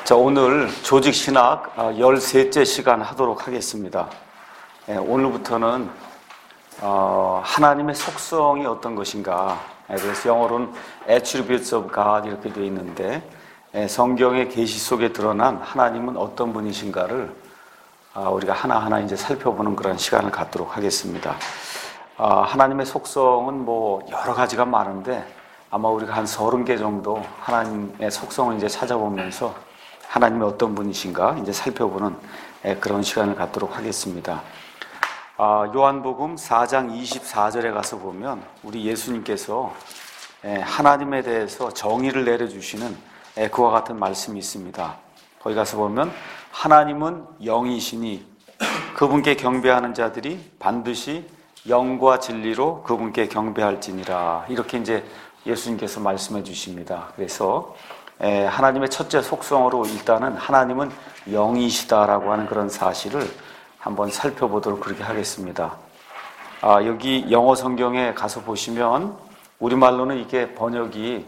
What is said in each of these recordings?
자, 오늘 조직신학 13째 시간 하도록 하겠습니다. 오늘부터는 하나님의 속성이 어떤 것인가, 그래서 영어로는 Attributes of God 이렇게 되어 있는데, 성경의 계시 속에 드러난 하나님은 어떤 분이신가를 우리가 하나하나 이제 살펴보는 그런 시간을 갖도록 하겠습니다. 하나님의 속성은 뭐 여러 가지가 많은데, 아마 우리가 한 30개 정도 하나님의 속성을 이제 찾아보면서 하나님이 어떤 분이신가 이제 살펴보는 그런 시간을 갖도록 하겠습니다. 요한복음 4장 24절에 가서 보면 우리 예수님께서 하나님에 대해서 정의를 내려주시는 그와 같은 말씀이 있습니다. 거기 가서 보면 하나님은 영이시니 그분께 경배하는 자들이 반드시 영과 진리로 그분께 경배할지니라, 이렇게 이제 예수님께서 말씀해 주십니다. 그래서 하나님의 첫째 속성으로 일단은 하나님은 영이시다라고 하는 그런 사실을 한번 살펴보도록 그렇게 하겠습니다. 여기 영어 성경에 가서 보시면 우리말로는 이게 번역이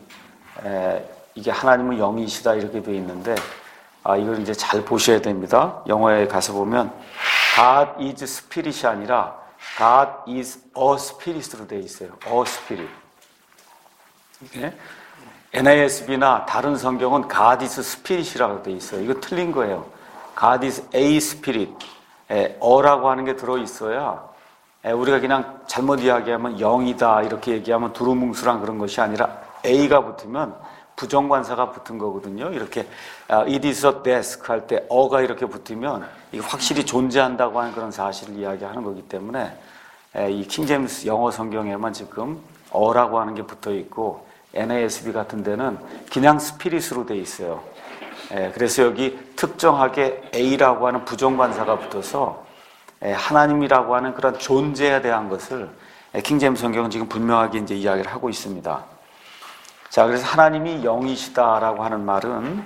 이게 하나님은 영이시다 이렇게 되어 있는데, 이걸 이제 잘 보셔야 됩니다. 영어에 가서 보면 God is Spirit이 아니라 God is a Spirit으로 되어 있어요. A Spirit. 이게 NASB나 다른 성경은 God is Spirit이라고 되어 있어요. 이거 틀린 거예요. God is a Spirit. 어라고 하는 게 들어있어야 우리가 그냥 잘못 이야기하면 영이다 이렇게 얘기하면 두루뭉술한 그런 것이 아니라 A가 붙으면 부정관사가 붙은 거거든요. 이렇게 it is a desk 할 때 어가 이렇게 붙으면 이게 확실히 존재한다고 하는 그런 사실을 이야기하는 거기 때문에 이 킹제임스 영어 성경에만 지금 어라고 하는 게 붙어 있고 NASB 같은 데는 그냥 스피릿으로 돼 있어요. 그래서 여기 특정하게 A라고 하는 부정관사가 붙어서 하나님이라고 하는 그런 존재에 대한 것을 킹제임스 성경은 지금 분명하게 이제 이야기를 하고 있습니다. 자, 그래서 하나님이 영이시다라고 하는 말은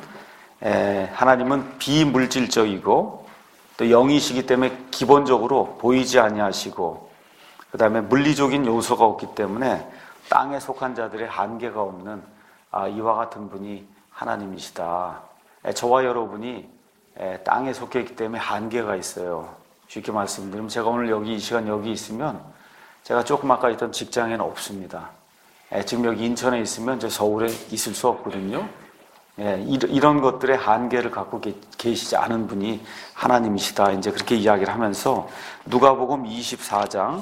하나님은 비물질적이고 또 영이시기 때문에 기본적으로 보이지 아니하시고, 그 다음에 물리적인 요소가 없기 때문에 땅에 속한 자들의 한계가 없는 이와 같은 분이 하나님이시다. 저와 여러분이 땅에 속해 있기 때문에 한계가 있어요. 쉽게 말씀드리면 제가 오늘 여기 이 시간 여기 있으면 제가 조금 아까 있던 직장에는 없습니다. 지금 여기 인천에 있으면 저 서울에 있을 수 없거든요. 이런 것들의 한계를 갖고 계시지 않은 분이 하나님이시다. 이제 그렇게 이야기를 하면서 누가복음 24장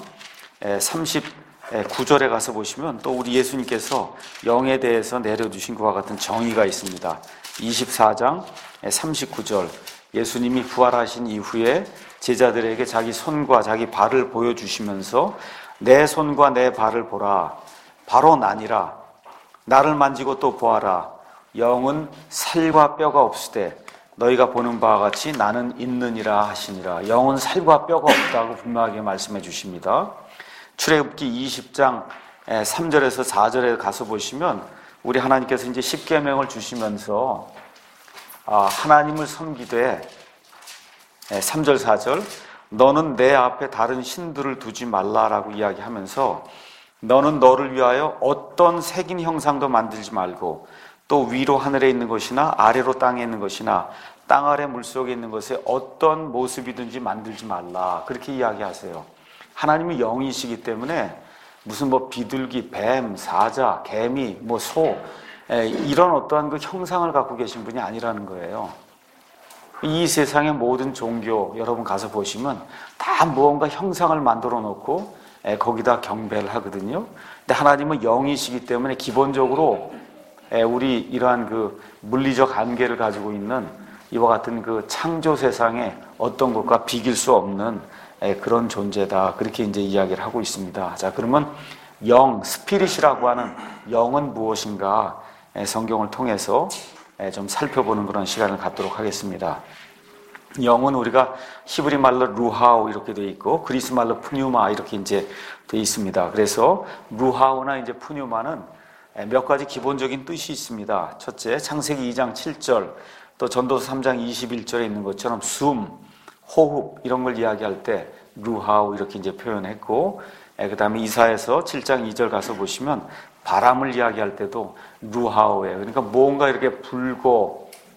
39절에 가서 보시면 또 우리 예수님께서 영에 대해서 내려주신 그와 같은 정의가 있습니다. 24장 39절, 예수님이 부활하신 이후에 제자들에게 자기 손과 자기 발을 보여주시면서 내 손과 내 발을 보라. 바로 나니라. 나를 만지고 또 보아라. 영은 살과 뼈가 없으되 너희가 보는 바와 같이 나는 있느니라 하시니라. 영은 살과 뼈가 없다고 분명하게 말씀해 주십니다. 출애굽기 20장 3절에서 4절에 가서 보시면 우리 하나님께서 이제 십계명을 주시면서 하나님을 섬기되 3절 4절 너는 내 앞에 다른 신들을 두지 말라라고 이야기하면서 너는 너를 위하여 어떤 색인 형상도 만들지 말고 또 위로 하늘에 있는 것이나 아래로 땅에 있는 것이나 땅 아래 물속에 있는 것에 어떤 모습이든지 만들지 말라, 그렇게 이야기하세요. 하나님이 영이시기 때문에 무슨 뭐 비둘기, 뱀, 사자, 개미, 뭐 소, 이런 어떠한 그 형상을 갖고 계신 분이 아니라는 거예요. 이 세상의 모든 종교 여러분 가서 보시면 다 무언가 형상을 만들어 놓고 거기다 경배를 하거든요. 근데 하나님은 영이시기 때문에 기본적으로 우리 이러한 그 물리적 한계를 가지고 있는 이와 같은 그 창조 세상의 어떤 것과 비길 수 없는 그런 존재다. 그렇게 이제 이야기를 하고 있습니다. 자, 그러면 영, 스피릿이라고 하는 영은 무엇인가 성경을 통해서 좀 살펴보는 그런 시간을 갖도록 하겠습니다. 영은 우리가 히브리 말로 루하우 이렇게 되어 있고 그리스 말로 푸뉴마 이렇게 이제 되어 있습니다. 그래서 루하우나 이제 푸뉴마는 몇 가지 기본적인 뜻이 있습니다. 첫째, 창세기 2장 7절, 또 전도서 3장 21절에 있는 것처럼 숨, 호흡 이런 걸 이야기할 때 루하우 이렇게 이제 표현했고, 그 다음에 이사야서 7장 2절 가서 보시면 바람을 이야기할 때도 루하우예요. 그러니까 뭔가 이렇게 불고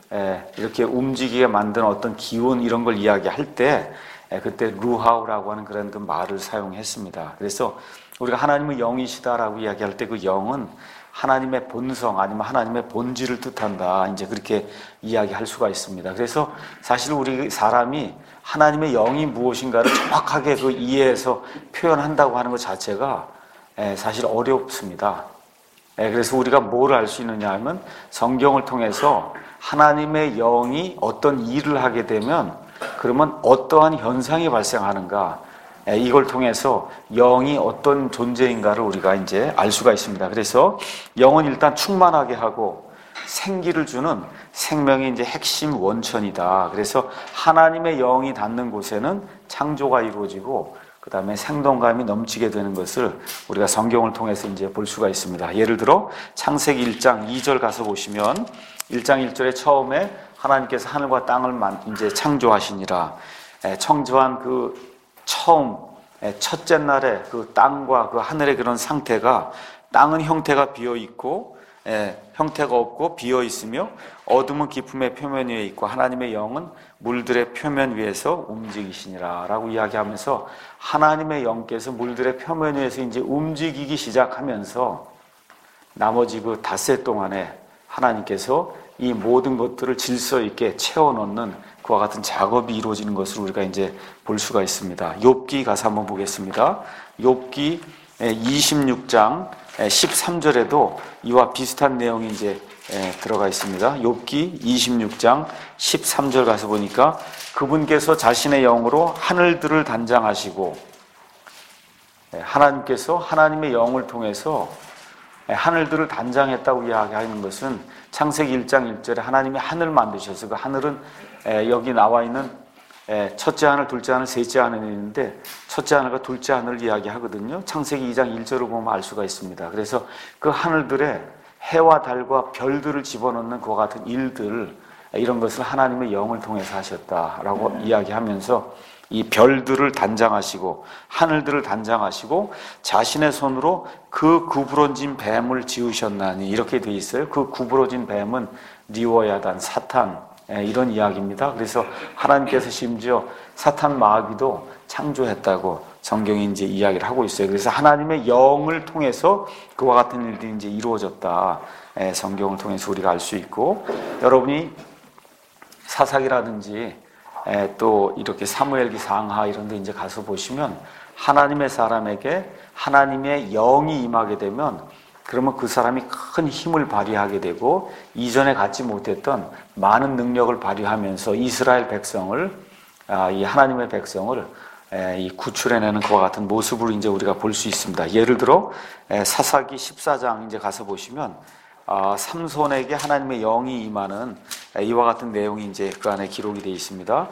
이렇게 움직이게 만드는 어떤 기운 이런 걸 이야기할 때 그때 루하우라고 하는 그런 그 말을 사용했습니다. 그래서 우리가 하나님의 영이시다라고 이야기할 때 그 영은 하나님의 본성 아니면 하나님의 본질을 뜻한다. 이제 그렇게 이야기할 수가 있습니다. 그래서 사실 우리 사람이 하나님의 영이 무엇인가를 정확하게 그 이해해서 표현한다고 하는 것 자체가 사실 어렵습니다. 그래서 우리가 뭘 알 수 있느냐 하면 성경을 통해서 하나님의 영이 어떤 일을 하게 되면 그러면 어떠한 현상이 발생하는가 이걸 통해서 영이 어떤 존재인가를 우리가 이제 알 수가 있습니다. 그래서 영은 일단 충만하게 하고 생기를 주는 생명의 이제 핵심 원천이다. 그래서 하나님의 영이 닿는 곳에는 창조가 이루어지고 그 다음에 생동감이 넘치게 되는 것을 우리가 성경을 통해서 이제 볼 수가 있습니다. 예를 들어 창세기 1장 2절 가서 보시면 1장 1절에 처음에 하나님께서 하늘과 땅을 이제 창조하시니라. 창조한 그 처음 첫째 날에 그 땅과 그 하늘의 그런 상태가 땅은 형태가 비어 있고 형태가 없고 비어 있으며 어둠은 깊음의 표면 위에 있고 하나님의 영은 물들의 표면 위에서 움직이시니라 라고 이야기하면서 하나님의 영께서 물들의 표면 위에서 이제 움직이기 시작하면서 나머지 그 닷새 동안에 하나님께서 이 모든 것들을 질서 있게 채워넣는 그와 같은 작업이 이루어지는 것을 우리가 이제 볼 수가 있습니다. 욥기 가서 한번 보겠습니다. 욥기 26장 13절에도 이와 비슷한 내용이 이제 들어가 있습니다. 욥기 26장 13절 가서 보니까 그분께서 자신의 영으로 하늘들을 단장하시고 하나님께서 하나님의 영을 통해서 하늘들을 단장했다고 이야기하는 것은 창세기 1장 1절에 하나님이 하늘 만드셔서 그 하늘은 여기 나와 있는 첫째 하늘, 둘째 하늘, 셋째 하늘이 있는데 첫째 하늘과 둘째 하늘을 이야기하거든요. 창세기 2장 1절을 보면 알 수가 있습니다. 그래서 그 하늘들에 해와 달과 별들을 집어넣는 그와 같은 일들 이런 것을 하나님의 영을 통해서 하셨다라고 이야기하면서 이 별들을 단장하시고 하늘들을 단장하시고 자신의 손으로 그 구부러진 뱀을 지으셨나니 이렇게 돼 있어요. 그 구부러진 뱀은 리워야단 사탄 이런 이야기입니다. 그래서 하나님께서 심지어 사탄 마귀도 창조했다고 성경이 이제 이야기를 하고 있어요. 그래서 하나님의 영을 통해서 그와 같은 일들이 이제 이루어졌다. 성경을 통해서 우리가 알 수 있고 여러분이 사사기라든지 또 이렇게 사무엘기 상하 이런 데 이제 가서 보시면 하나님의 사람에게 하나님의 영이 임하게 되면 그러면 그 사람이 큰 힘을 발휘하게 되고 이전에 갖지 못했던 많은 능력을 발휘하면서 이스라엘 백성을 이 하나님의 백성을 이 구출해내는 그와 같은 모습을 이제 우리가 볼 수 있습니다. 예를 들어 사사기 14장 이제 가서 보시면 삼손에게 하나님의 영이 임하는 이와 같은 내용이 이제 그 안에 기록이 되어 있습니다.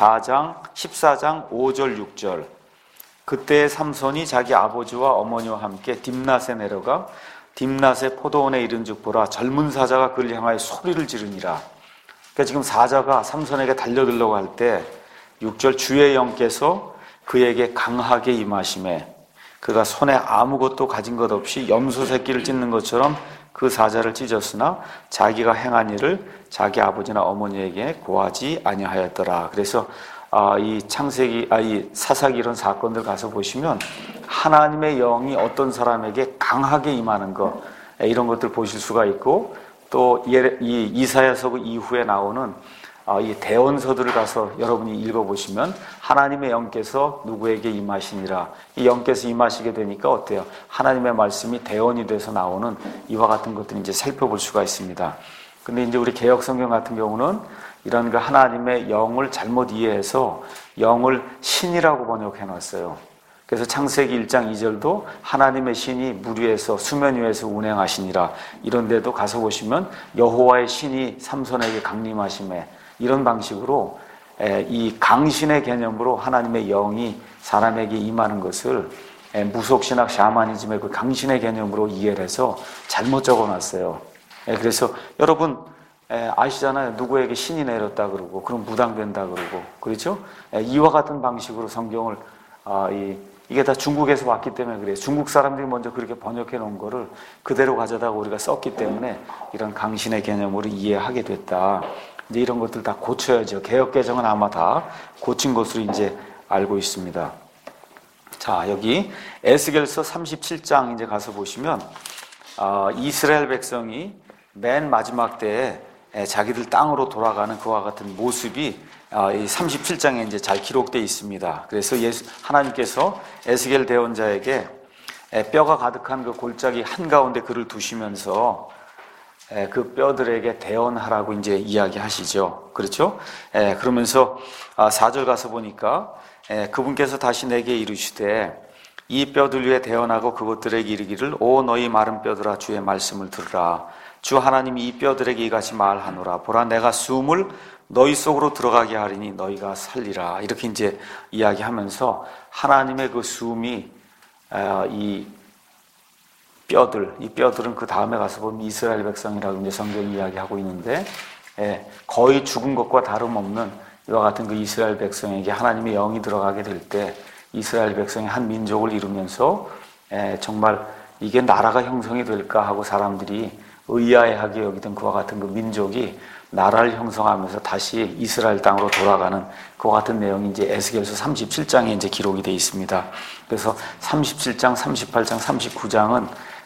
14장 5절 6절 그때 삼손이 자기 아버지와 어머니와 함께 딥낫에 내려가 딥낫의 포도원에 이른즉 보라 젊은 사자가 그를 향하여 소리를 지르니라. 그러니까 지금 사자가 삼손에게 달려들려고 할 때 6절 주의 영께서 그에게 강하게 임하심에 그가 손에 아무것도 가진 것 없이 염소 새끼를 찢는 것처럼 그 사자를 찢었으나 자기가 행한 일을 자기 아버지나 어머니에게 고하지 아니하였더라. 그래서 이 창세기, 이 사사기 이런 사건들 가서 보시면 하나님의 영이 어떤 사람에게 강하게 임하는 것 이런 것들 보실 수가 있고 또 이 이사야서 그 이후에 나오는 이 대언서들을 가서 여러분이 읽어보시면 하나님의 영께서 누구에게 임하시니라. 이 영께서 임하시게 되니까 어때요? 하나님의 말씀이 대언이 돼서 나오는 이와 같은 것들을 이제 살펴볼 수가 있습니다. 근데 이제 우리 개역성경 같은 경우는 이런 그 하나님의 영을 잘못 이해해서 영을 신이라고 번역해 놨어요. 그래서 창세기 1장 2절도 하나님의 신이 물 위에서 수면 위에서 운행하시니라. 이런 데도 가서 보시면 여호와의 신이 삼손에게 강림하심에 이런 방식으로 이 강신의 개념으로 하나님의 영이 사람에게 임하는 것을 무속신학 샤머니즘의 그 강신의 개념으로 이해를 해서 잘못 적어놨어요. 그래서 여러분 아시잖아요. 누구에게 신이 내렸다 그러고 그럼 무당된다 그러고 그렇죠? 이와 같은 방식으로 성경을 이게 다 중국에서 왔기 때문에 그래요. 중국 사람들이 먼저 그렇게 번역해 놓은 거를 그대로 가져다가 우리가 썼기 때문에 이런 강신의 개념으로 이해하게 됐다. 이제 이런 것들 다 고쳐야죠. 개역 개정은 아마 다 고친 것으로 이제 알고 있습니다. 자, 여기 에스겔서 37장 이제 가서 보시면 이스라엘 백성이 맨 마지막 때에 자기들 땅으로 돌아가는 그와 같은 모습이 이 37장에 이제 잘 기록되어 있습니다. 그래서 하나님께서 에스겔 대언자에게 뼈가 가득한 그 골짜기 한가운데 그를 두시면서 그 뼈들에게 대언하라고 이제 이야기하시죠. 그렇죠? 그러면서 4절 가서 보니까 그분께서 다시 내게 이르시되 이 뼈들 위에 대언하고 그것들에게 이르기를 오 너희 마른 뼈들아 주의 말씀을 들으라. 주 하나님이 이 뼈들에게 이같이 말하노라. 보라 내가 숨을 너희 속으로 들어가게 하리니 너희가 살리라. 이렇게 이제 이야기하면서 하나님의 그 숨이 이 뼈들은 그 다음에 가서 보면 이스라엘 백성이라고 이제 성경이 이야기하고 있는데 거의 죽은 것과 다름없는 이와 같은 그 이스라엘 백성에게 하나님의 영이 들어가게 될 때 이스라엘 백성이 한 민족을 이루면서 정말 이게 나라가 형성이 될까 하고 사람들이 의아해하게 여기던 그와 같은 그 민족이 나라를 형성하면서 다시 이스라엘 땅으로 돌아가는 그와 같은 내용이 이제 에스겔서 37장에 이제 기록이 되어 있습니다. 그래서 37장, 38장, 39장은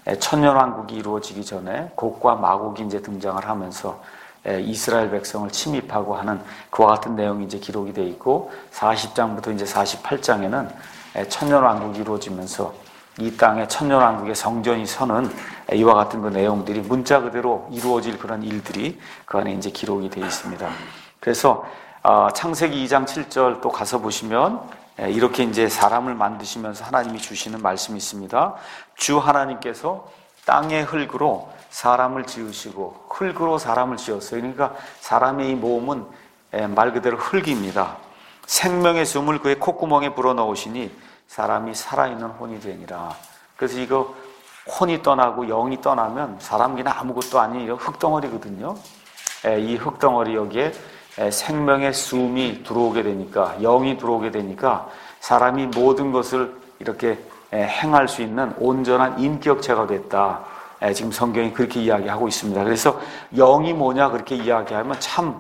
천년왕국이 이루어지기 전에 곡과 마곡이 이제 등장을 하면서 이스라엘 백성을 침입하고 하는 그와 같은 내용이 이제 기록이 되어 있고 40장부터 이제 48장에는 천년왕국이 이루어지면서 이 땅에 천년왕국의 성전이 서는 이와 같은 그 내용들이 문자 그대로 이루어질 그런 일들이 그 안에 이제 기록이 되어 있습니다. 그래서 창세기 2장 7절 또 가서 보시면 이렇게 이제 사람을 만드시면서 하나님이 주시는 말씀이 있습니다. 주 하나님께서 땅의 흙으로 사람을 지으시고 흙으로 사람을 지었어요. 그러니까 사람의 이 몸은 말 그대로 흙입니다. 생명의 숨을 그의 콧구멍에 불어넣으시니 사람이 살아있는 혼이 되니라. 그래서 이거 혼이 떠나고 영이 떠나면 사람 그냥 아무것도 아닌 흙덩어리거든요. 이 흙덩어리 여기에 생명의 숨이 들어오게 되니까 영이 들어오게 되니까 사람이 모든 것을 이렇게 행할 수 있는 온전한 인격체가 됐다. 지금 성경이 그렇게 이야기하고 있습니다. 그래서 영이 뭐냐 그렇게 이야기하면 참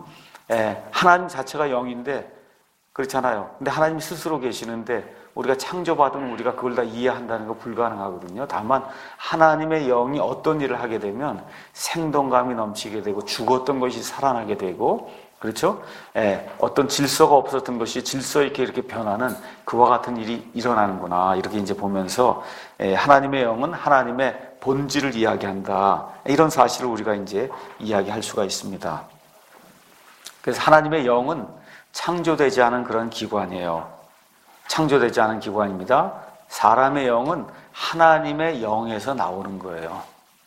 하나님 자체가 영인데 그렇잖아요. 근데 하나님 스스로 계시는데 우리가 창조받으면 우리가 그걸 다 이해한다는 거 불가능하거든요. 다만 하나님의 영이 어떤 일을 하게 되면 생동감이 넘치게 되고 죽었던 것이 살아나게 되고 그렇죠? 어떤 질서가 없었던 것이 질서 있게 이렇게 변하는 그와 같은 일이 일어나는구나 이렇게 이제 보면서 하나님의 영은 하나님의 본질을 이야기한다 이런 사실을 우리가 이제 이야기할 수가 있습니다. 그래서 하나님의 영은 창조되지 않은 그런 기관이에요. 창조되지 않은 기관입니다. 사람의 영은 하나님의 영에서 나오는 거예요.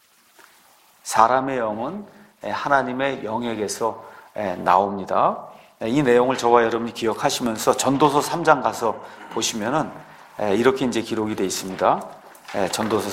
사람의 영은 하나님의 영에게서 나옵니다. 이 내용을 저와 여러분이 기억하시면서 전도서 3장 가서 보시면은 이렇게 이제 기록이 되어 있습니다. 전도서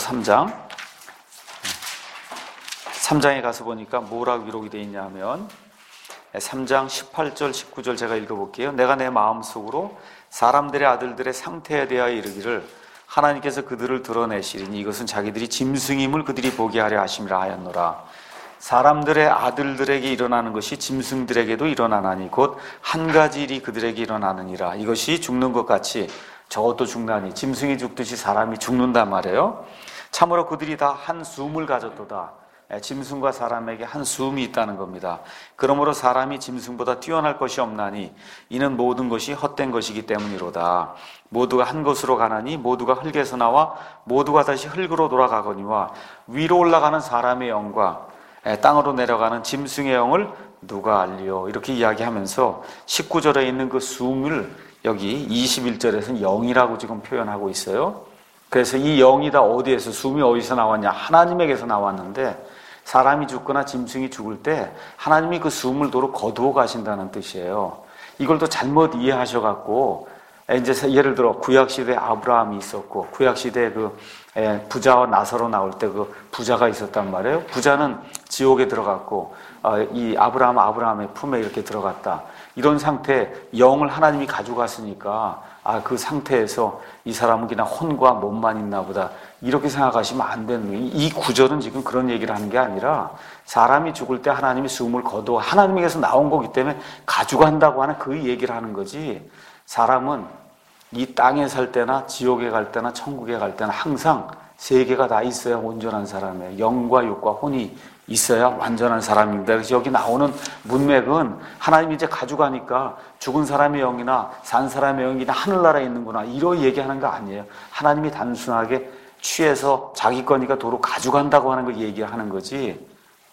3장에 가서 보니까 뭐라고 기록이 되어 있냐면 3장 18절 19절 제가 읽어볼게요. 내가 내 마음속으로 사람들의 아들들의 상태에 대하여 이르기를 하나님께서 그들을 드러내시리니 이것은 자기들이 짐승임을 그들이 보게 하려 하심이라 하였노라. 사람들의 아들들에게 일어나는 것이 짐승들에게도 일어나나니 곧 한 가지 일이 그들에게 일어나느니라. 이것이 죽는 것 같이 저것도 죽나니 짐승이 죽듯이 사람이 죽는단 말이에요. 참으로 그들이 다 한 숨을 가졌도다. 짐승과 사람에게 한 숨이 있다는 겁니다. 그러므로 사람이 짐승보다 뛰어날 것이 없나니 이는 모든 것이 헛된 것이기 때문이로다. 모두가 한 곳으로 가나니 모두가 흙에서 나와 모두가 다시 흙으로 돌아가거니와 위로 올라가는 사람의 영과 땅으로 내려가는 짐승의 영을 누가 알리요? 이렇게 이야기하면서 19절에 있는 그 숨을 여기 21절에서는 영이라고 지금 표현하고 있어요. 그래서 이 영이 다 어디에서 숨이 어디서 나왔냐? 하나님에게서 나왔는데 사람이 죽거나 짐승이 죽을 때 하나님이 그 숨을 도로 거두어 가신다는 뜻이에요. 이걸 또 잘못 이해하셔갖고 이제 예를 들어 구약시대에 아브라함이 있었고 구약시대에 그 부자와 나사로 나올 때 그 부자가 있었단 말이에요. 부자는 지옥에 들어갔고 이 아브라함의 품에 이렇게 들어갔다. 이런 상태 영을 하나님이 가져갔으니까 그 상태에서 이 사람은 그냥 혼과 몸만 있나 보다, 이렇게 생각하시면 안 되는 거예요. 이 구절은 지금 그런 얘기를 하는 게 아니라 사람이 죽을 때 하나님이 숨을 거둬 하나님에게서 나온 거기 때문에 가져간다고 하는 그 얘기를 하는 거지, 사람은 이 땅에 살 때나 지옥에 갈 때나 천국에 갈 때나 항상 세 개가 다 있어야 온전한 사람이에요. 영과 육과 혼이 있어야 완전한 사람입니다. 그래서 여기 나오는 문맥은 하나님이 이제 가져가니까 죽은 사람의 영이나 산 사람의 영이나 하늘나라에 있는구나, 이런 얘기하는 거 아니에요. 하나님이 단순하게 취해서 자기 거니까 도로 가져간다고 하는 걸 얘기하는 거지,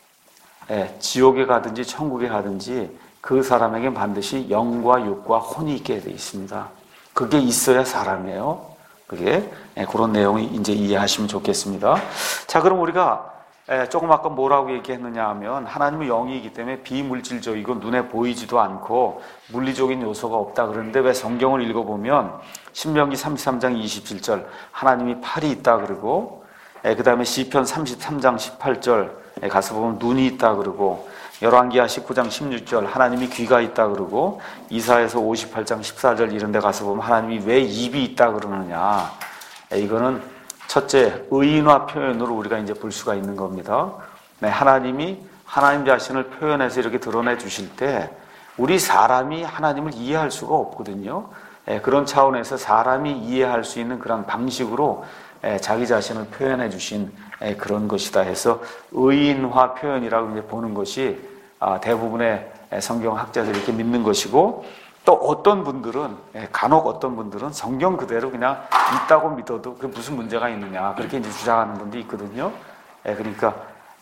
지옥에 가든지 천국에 가든지 그 사람에게 반드시 영과 육과 혼이 있게 되어 있습니다. 그게 있어야 사람이에요. 그게 그런 내용이 이제 이해하시면 좋겠습니다. 자, 그럼 우리가 조금 아까 뭐라고 얘기했느냐 하면, 하나님은 영이기 때문에 비물질적이고 눈에 보이지도 않고 물리적인 요소가 없다 그러는데, 왜 성경을 읽어보면 신명기 33장 27절 하나님이 팔이 있다 그러고, 그 다음에 시편 33장 18절 가서 보면 눈이 있다 그러고, 열왕기하 19장 16절 하나님이 귀가 있다 그러고, 이사야서 58장 14절 이런 데 가서 보면 하나님이 왜 입이 있다 그러느냐, 이거는 첫째, 의인화 표현으로 우리가 이제 볼 수가 있는 겁니다. 하나님이 하나님 자신을 표현해서 이렇게 드러내 주실 때 우리 사람이 하나님을 이해할 수가 없거든요. 그런 차원에서 사람이 이해할 수 있는 그런 방식으로 자기 자신을 표현해 주신 그런 것이다 해서 의인화 표현이라고 이제 보는 것이 대부분의 성경 학자들이 이렇게 믿는 것이고, 또 어떤 분들은, 간혹 어떤 분들은 성경 그대로 그냥 있다고 믿어도 그게 무슨 문제가 있느냐, 그렇게 이제 주장하는 분도 있거든요. 그러니까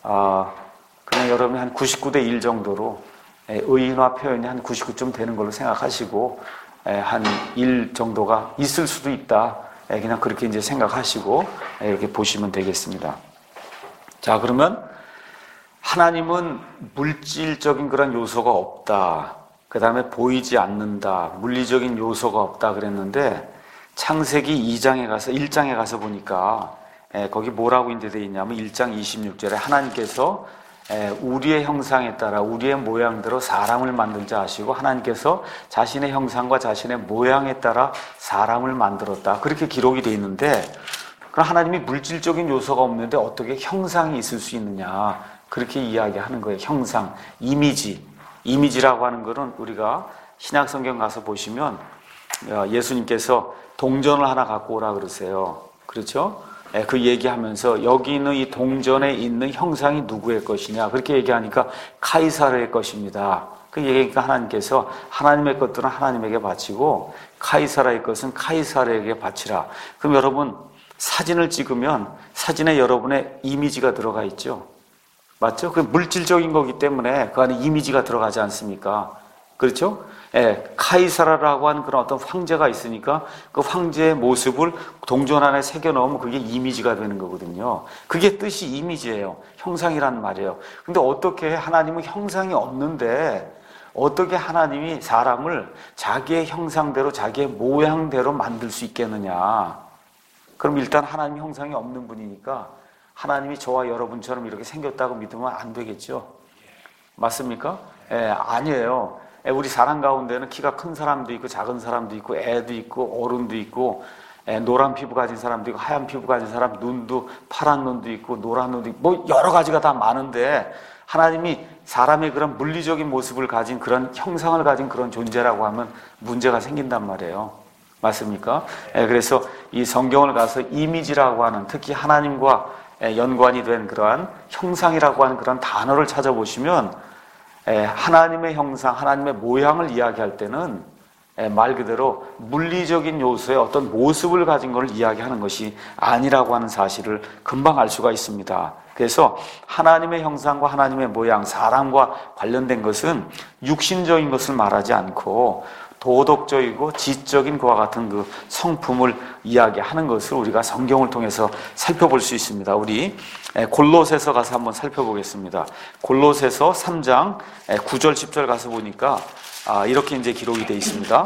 그냥 여러분이 한 99대 1 정도로 의인화 표현이 한 99점 되는 걸로 생각하시고, 한 1 정도가 있을 수도 있다, 그냥 그렇게 이제 생각하시고 이렇게 보시면 되겠습니다. 자, 그러면 하나님은 물질적인 그런 요소가 없다, 그 다음에 보이지 않는다, 물리적인 요소가 없다 그랬는데, 창세기 2장에 가서 1장에 가서 보니까 거기 뭐라고 이제 되어 있냐면 1장 26절에 하나님께서 우리의 형상에 따라 우리의 모양대로 사람을 만들자 하시고, 하나님께서 자신의 형상과 자신의 모양에 따라 사람을 만들었다, 그렇게 기록이 되어 있는데, 그럼 하나님이 물질적인 요소가 없는데 어떻게 형상이 있을 수 있느냐, 그렇게 이야기하는 거예요. 형상, 이미지라고 하는 것은 우리가 신약성경 가서 보시면 예수님께서 동전을 하나 갖고 오라 그러세요. 그렇죠? 그 얘기하면서 여기 있는 이 동전에 있는 형상이 누구의 것이냐, 그렇게 얘기하니까 카이사르의 것입니다. 그 얘기니까 하나님께서 하나님의 것들은 하나님에게 바치고 카이사르의 것은 카이사르에게 바치라. 그럼 여러분, 사진을 찍으면 사진에 여러분의 이미지가 들어가 있죠. 맞죠? 그 물질적인 거기 때문에 그 안에 이미지가 들어가지 않습니까? 그렇죠? 카이사라라고 하는 그런 어떤 황제가 있으니까 그 황제의 모습을 동전 안에 새겨 넣으면 그게 이미지가 되는 거거든요. 그게 뜻이 이미지예요. 형상이란 말이에요. 근데 어떻게 하나님은 형상이 없는데 어떻게 하나님이 사람을 자기의 형상대로 자기의 모양대로 만들 수 있겠느냐? 그럼 일단 하나님 형상이 없는 분이니까 하나님이 저와 여러분처럼 이렇게 생겼다고 믿으면 안 되겠죠? 맞습니까? 아니에요. 우리 사람 가운데는 키가 큰 사람도 있고 작은 사람도 있고 애도 있고 어른도 있고 노란 피부 가진 사람도 있고 하얀 피부 가진 사람, 눈도 파란 눈도 있고 노란 눈도 있고 뭐 여러 가지가 다 많은데, 하나님이 사람의 그런 물리적인 모습을 가진 그런 형상을 가진 그런 존재라고 하면 문제가 생긴단 말이에요. 맞습니까? 그래서 이 성경을 가서 이미지라고 하는, 특히 하나님과 연관이 된 그러한 형상이라고 하는 그런 단어를 찾아보시면 하나님의 형상, 하나님의 모양을 이야기할 때는 말 그대로 물리적인 요소의 어떤 모습을 가진 것을 이야기하는 것이 아니라고 하는 사실을 금방 알 수가 있습니다. 그래서 하나님의 형상과 하나님의 모양, 사람과 관련된 것은 육신적인 것을 말하지 않고 도덕적이고 지적인 그와 같은 그 성품을 이야기하는 것을 우리가 성경을 통해서 살펴볼 수 있습니다. 우리 골로새서 가서 한번 살펴보겠습니다. 골로새서 3장 9절 10절 가서 보니까 이렇게 이제 기록이 되어 있습니다.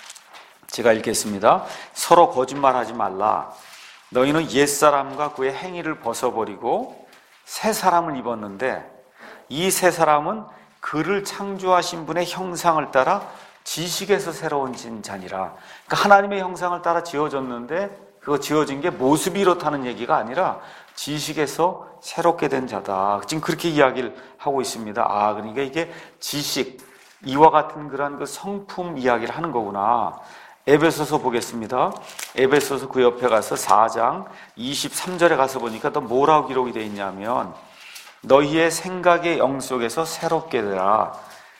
제가 읽겠습니다. 서로 거짓말하지 말라. 너희는 옛사람과 그의 행위를 벗어버리고 새 사람을 입었는데 이 새 사람은 그를 창조하신 분의 형상을 따라 지식에서 새로워진 자니라. 그러니까 하나님의 형상을 따라 지어졌는데 그거 지어진 게 모습이 이렇다는 얘기가 아니라 지식에서 새롭게 된 자다. 지금 그렇게 이야기를 하고 있습니다. 그러니까 이게 지식, 이와 같은 그런 그 성품 이야기를 하는 거구나. 에베소서 보겠습니다. 에베소서 그 옆에 가서 4장 23절에 가서 보니까 또 뭐라고 기록이 되어 있냐면 너희의 생각의 영 속에서 새롭게 되라.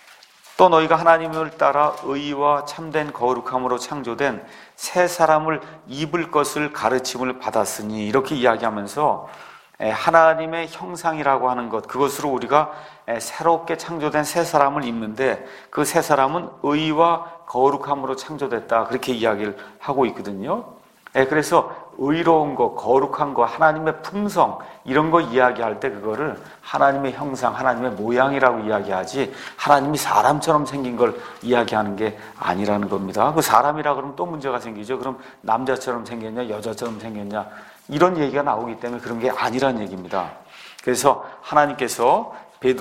또 너희가 하나님을 따라 의와 참된 거룩함으로 창조된 새 사람을 입을 것을 가르침을 받았으니, 이렇게 이야기하면서 하나님의 형상이라고 하는 것, 그것으로 우리가 새롭게 창조된 새 사람을 입는데 그 새 사람은 의와 거룩함으로 창조됐다, 그렇게 이야기를 하고 있거든요. 그래서 의로운 거, 거룩한 거, 하나님의 품성, 이런 거 이야기할 때 그거를 하나님의 형상, 하나님의 모양이라고 이야기하지 하나님이 사람처럼 생긴 걸 이야기하는 게 아니라는 겁니다. 그 사람이라 그러면 또 문제가 생기죠. 그럼 남자처럼 생겼냐, 여자처럼 생겼냐, 이런 얘기가 나오기 때문에 그런 게 아니라는 얘기입니다. 그래서 하나님께서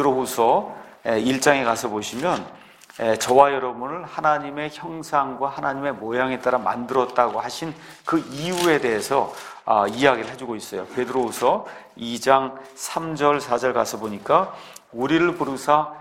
베드로후서 1장에 가서 보시면 저와 여러분을 하나님의 형상과 하나님의 모양에 따라 만들었다고 하신 그 이유에 대해서 이야기를 해주고 있어요. 베드로후서 2장 3절 4절 가서 보니까 우리를 부르사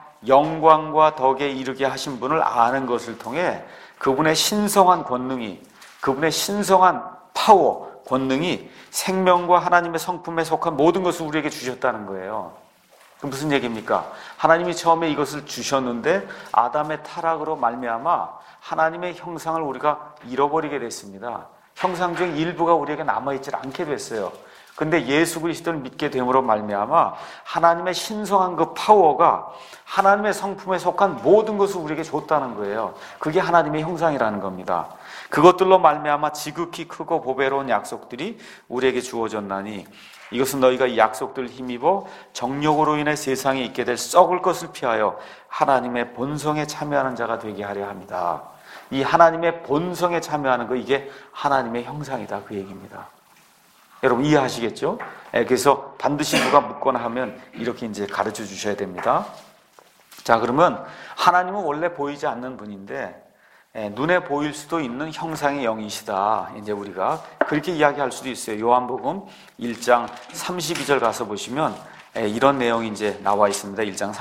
영광과 덕에 이르게 하신 분을 아는 것을 통해 그분의 신성한 권능이, 그분의 신성한 파워, 권능이 생명과 하나님의 성품에 속한 모든 것을 우리에게 주셨다는 거예요. 그 무슨 얘기입니까? 하나님이 처음에 이것을 주셨는데 아담의 타락으로 말미암아 하나님의 형상을 우리가 잃어버리게 됐습니다. 형상 중 일부가 우리에게 남아있지 않게 됐어요. 근데 예수 그리스도를 믿게 됨으로 말미암아 하나님의 신성한 그 파워가 하나님의 성품에 속한 모든 것을 우리에게 줬다는 거예요. 그게 하나님의 형상이라는 겁니다. 그것들로 말미암아 지극히 크고 보배로운 약속들이 우리에게 주어졌나니 이것은 너희가 이 약속들을 힘입어 정욕으로 인해 세상에 있게 될 썩을 것을 피하여 하나님의 본성에 참여하는 자가 되게 하려 합니다. 이 하나님의 본성에 참여하는 거, 이게 하나님의 형상이다, 그 얘기입니다. 여러분 이해하시겠죠? 그래서 반드시 누가 묻거나 하면 이렇게 이제 가르쳐 주셔야 됩니다. 자, 그러면 하나님은 원래 보이지 않는 분인데 눈에 보일 수도 있는 형상의 영이시다. 이제 우리가 그렇게 이야기할 수도 있어요. 요한복음 1장 32절 가서 보시면 이런 내용이 이제 나와 있습니다. 1장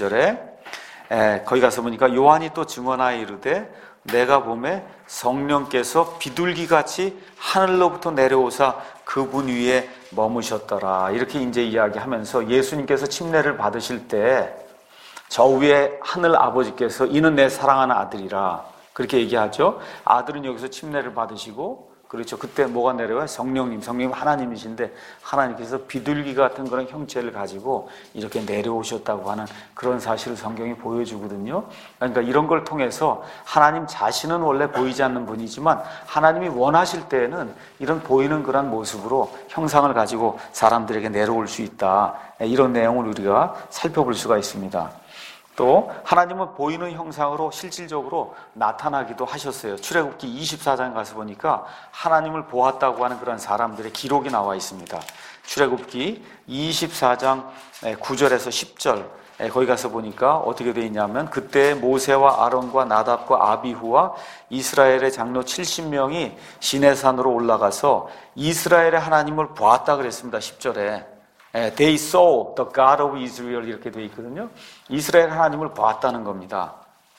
32절에 거기 가서 보니까 요한이 또 증언하여 이르되 내가 보매 성령께서 비둘기같이 하늘로부터 내려오사 그분 위에 머무셨더라. 이렇게 이제 이야기하면서 예수님께서 침례를 받으실 때 저 위에 하늘 아버지께서 이는 내 사랑하는 아들이라 그렇게 얘기하죠. 아들은 여기서 침례를 받으시고, 그렇죠. 그때 뭐가 내려와요? 성령님 하나님이신데 하나님께서 비둘기 같은 그런 형체를 가지고 이렇게 내려오셨다고 하는 그런 사실을 성경이 보여주거든요. 그러니까 이런 걸 통해서 하나님 자신은 원래 보이지 않는 분이지만 하나님이 원하실 때에는 이런 보이는 그런 모습으로 형상을 가지고 사람들에게 내려올 수 있다. 이런 내용을 우리가 살펴볼 수가 있습니다. 또 하나님은 보이는 형상으로 실질적으로 나타나기도 하셨어요. 출애굽기 24장 가서 보니까 하나님을 보았다고 하는 그런 사람들의 기록이 나와 있습니다. 출애굽기 24장 9절에서 10절 거기 가서 보니까 어떻게 되어 있냐면 그때 모세와 아론과 나답과 아비후와 이스라엘의 장로 70명이 시내산으로 올라가서 이스라엘의 하나님을 보았다 그랬습니다. 10절에 They saw the God of Israel 이렇게 되어 있거든요. 이스라엘 하나님을 보았다는 겁니다.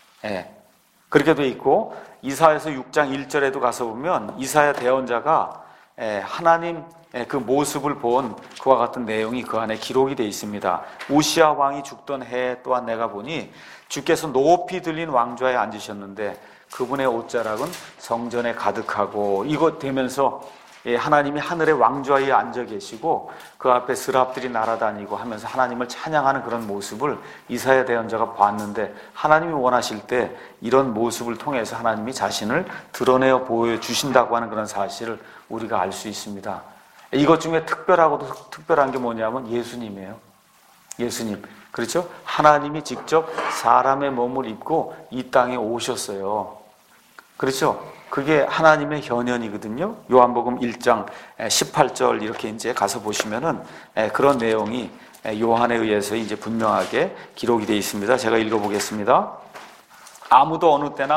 그렇게 되어 있고 이사야서 6장 1절에도 가서 보면 이사야 대언자가 하나님 그 모습을 본 그와 같은 내용이 그 안에 기록이 되어 있습니다. 우시아 왕이 죽던 해에 또한 내가 보니 주께서 높이 들린 왕좌에 앉으셨는데 그분의 옷자락은 성전에 가득하고, 이것 되면서 하나님이 하늘의 왕좌에 앉아 계시고 그 앞에 스랍들이 날아다니고 하면서 하나님을 찬양하는 그런 모습을 이사야 대언자가 봤는데, 하나님이 원하실 때 이런 모습을 통해서 하나님이 자신을 드러내어 보여주신다고 하는 그런 사실을 우리가 알 수 있습니다. 이것 중에 특별하고도 특별한 게 뭐냐면 예수님이에요. 예수님, 그렇죠? 하나님이 직접 사람의 몸을 입고 이 땅에 오셨어요. 그렇죠? 그게 하나님의 현현이거든요. 요한복음 1장 18절 이렇게 이제 가서 보시면은 그런 내용이 요한에 의해서 이제 분명하게 기록이 되어 있습니다. 제가 읽어보겠습니다. 아무도 어느 때나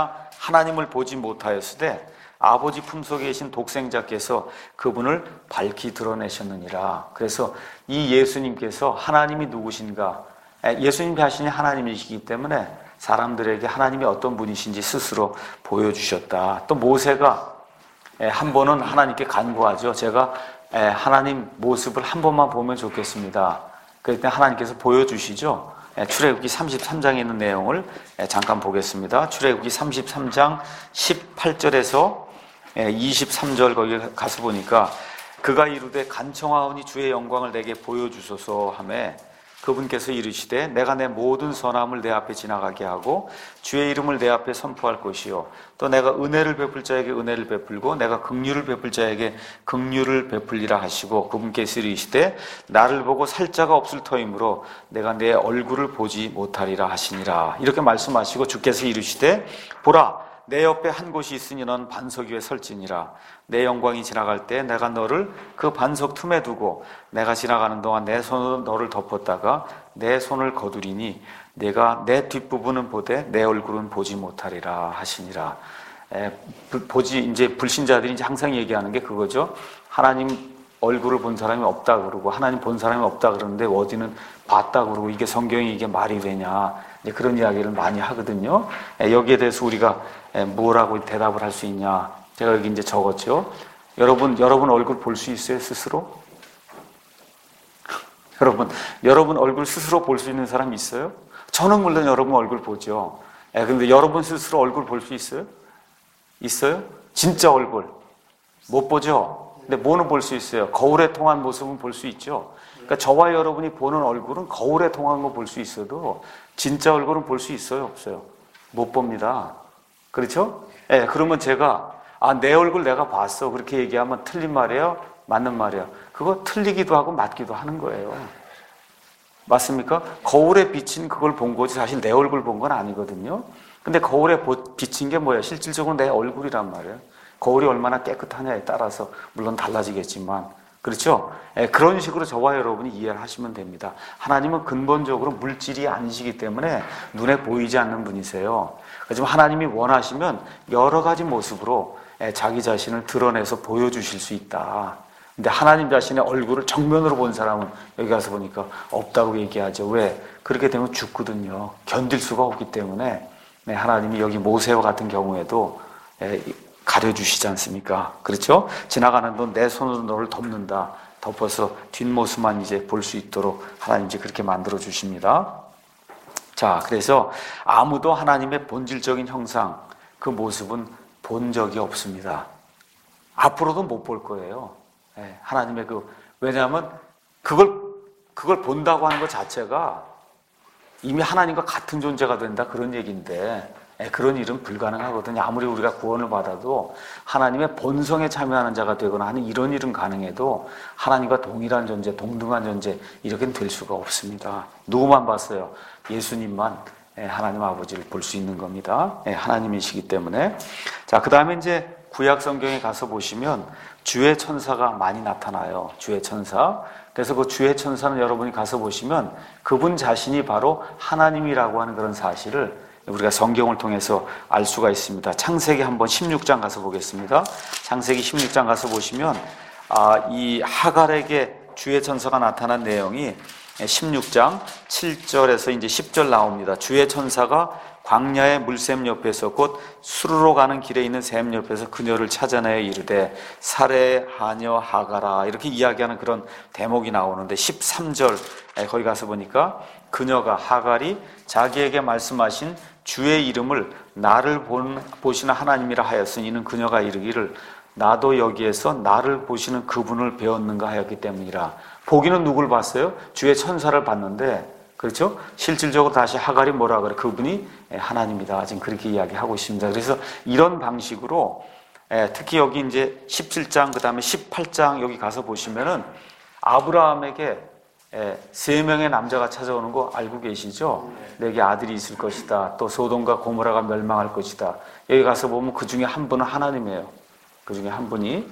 하나님을 보지 못하였으되 아버지 품속에 계신 독생자께서 그분을 밝히 드러내셨느니라. 그래서 이 예수님께서 하나님이 누구신가, 예수님 자신이 하나님이시기 때문에 사람들에게 하나님이 어떤 분이신지 스스로 보여주셨다. 또 모세가 한 번은 하나님께 간구하죠. 제가 하나님 모습을 한 번만 보면 좋겠습니다. 그때 하나님께서 보여주시죠. 출애굽기 33장에 있는 내용을 잠깐 보겠습니다. 출애굽기 33장 18절에서 23절 거기 가서 보니까 그가 이르되 간청하오니 주의 영광을 내게 보여주소서 하매 그분께서 이르시되 내가 내 모든 선함을 내 앞에 지나가게 하고 주의 이름을 내 앞에 선포할 것이요 또 내가 은혜를 베풀 자에게 은혜를 베풀고 내가 긍휼을 베풀 자에게 긍휼을 베풀리라 하시고 그분께서 이르시되 나를 보고 살자가 없을 터이므로 내가 내 얼굴을 보지 못하리라 하시니라. 이렇게 말씀하시고 주께서 이르시되 보라 내 옆에 한 곳이 있으니 넌 반석 위에 설지니라. 내 영광이 지나갈 때 내가 너를 그 반석 틈에 두고 내가 지나가는 동안 내 손으로 너를 덮었다가 내 손을 거두리니 내가 내 뒷부분은 보되 내 얼굴은 보지 못하리라 하시니라. 이제 불신자들이 이제 항상 얘기하는 게 그거죠. 하나님 얼굴을 본 사람이 없다 그러고 하나님 본 사람이 없다 그러는데 어디는 봤다 그러고 이게 성경이 이게 말이 되냐, 이제 그런 이야기를 많이 하거든요. 여기에 대해서 우리가 뭐라고 대답을 할 수 있냐, 제가 여기 이제 적었죠. 여러분 얼굴 볼 수 있어요, 스스로? 여러분 얼굴 스스로 볼 수 있는 사람 있어요? 저는 물론 여러분 얼굴 보죠. 근데 여러분 스스로 얼굴 볼 수 있어요? 있어요? 진짜 얼굴 못 보죠? 근데 뭐는 볼 수 있어요? 거울에 통한 모습은 볼 수 있죠. 그러니까 저와 여러분이 보는 얼굴은 거울에 통한 거 볼 수 있어도 진짜 얼굴은 볼 수 있어요, 없어요? 못 봅니다. 그렇죠? 그러면 제가 내 얼굴 내가 봤어 그렇게 얘기하면 틀린 말이에요? 맞는 말이에요? 그거 틀리기도 하고 맞기도 하는 거예요. 맞습니까? 거울에 비친 그걸 본 거지 사실 내 얼굴 본 건 아니거든요. 근데 거울에 비친 게 뭐예요? 실질적으로 내 얼굴이란 말이에요. 거울이 얼마나 깨끗하냐에 따라서 물론 달라지겠지만, 그렇죠? 그런 식으로 저와 여러분이 이해를 하시면 됩니다. 하나님은 근본적으로 물질이 아니시기 때문에 눈에 보이지 않는 분이세요. 하지만 하나님이 원하시면 여러 가지 모습으로 자기 자신을 드러내서 보여주실 수 있다. 근데 하나님 자신의 얼굴을 정면으로 본 사람은 여기 가서 보니까 없다고 얘기하죠. 왜? 그렇게 되면 죽거든요. 견딜 수가 없기 때문에 하나님이 여기 모세와 같은 경우에도 가려주시지 않습니까? 그렇죠? 지나가는 동 내 손으로 너를 덮는다. 덮어서 뒷모습만 이제 볼 수 있도록 하나님 이제 그렇게 만들어 주십니다. 자, 그래서 아무도 하나님의 본질적인 형상, 그 모습은 본 적이 없습니다. 앞으로도 못 볼 거예요. 하나님의 왜냐하면 그걸 본다고 하는 것 자체가 이미 하나님과 같은 존재가 된다 그런 얘기인데 그런 일은 불가능하거든요. 아무리 우리가 구원을 받아도 하나님의 본성에 참여하는 자가 되거나 하는 이런 일은 가능해도 하나님과 동일한 존재, 동등한 존재 이렇게는 될 수가 없습니다. 누구만 봤어요? 예수님만 하나님 아버지를 볼 수 있는 겁니다. 하나님이시기 때문에. 자, 그 다음에 이제 구약 성경에 가서 보시면 주의 천사가 많이 나타나요. 주의 천사. 그래서 그 주의 천사는 여러분이 가서 보시면 그분 자신이 바로 하나님이라고 하는 그런 사실을 우리가 성경을 통해서 알 수가 있습니다. 창세기 한번 16장 가서 보겠습니다. 창세기 16장 가서 보시면 이 하갈에게 주의 천사가 나타난 내용이 16장 7절에서 이제 10절 나옵니다. 주의 천사가 광야의 물샘 옆에서 곧 수르로 가는 길에 있는 샘 옆에서 그녀를 찾아내어 이르되 사레 하녀 하갈아 이렇게 이야기하는 그런 대목이 나오는데 13절 거기 가서 보니까 그녀가 하갈이 자기에게 말씀하신 주의 이름을 나를 보시는 하나님이라 하였으니 이는 그녀가 이르기를 나도 여기에서 나를 보시는 그분을 배웠는가 하였기 때문이라. 보기는 누굴 봤어요? 주의 천사를 봤는데, 그렇죠? 실질적으로 다시 하갈이 뭐라 그래? 그분이 하나님이다. 지금 그렇게 이야기하고 있습니다. 그래서 이런 방식으로 특히 여기 이제 17장 그 다음에 18장 여기 가서 보시면은 아브라함에게 3명의 남자가 찾아오는 거 알고 계시죠? 내게 아들이 있을 것이다. 또 소돔과 고모라가 멸망할 것이다. 여기 가서 보면 그 중에 한 분은 하나님이에요. 그 중에 한 분이